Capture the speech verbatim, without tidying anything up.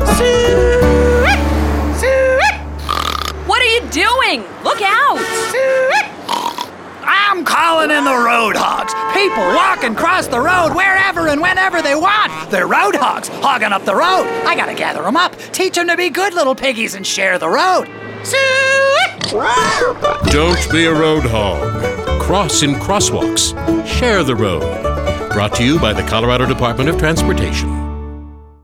What are you doing? Look out! I'm calling in the road hogs. People walking across the road wherever and whenever they want. They're road hogs, hogging up the road. I gotta gather them up, teach them to be good little piggies and share the road. Don't be a road hog. Cross in crosswalks. Share the road. Brought to you by the Colorado Department of Transportation.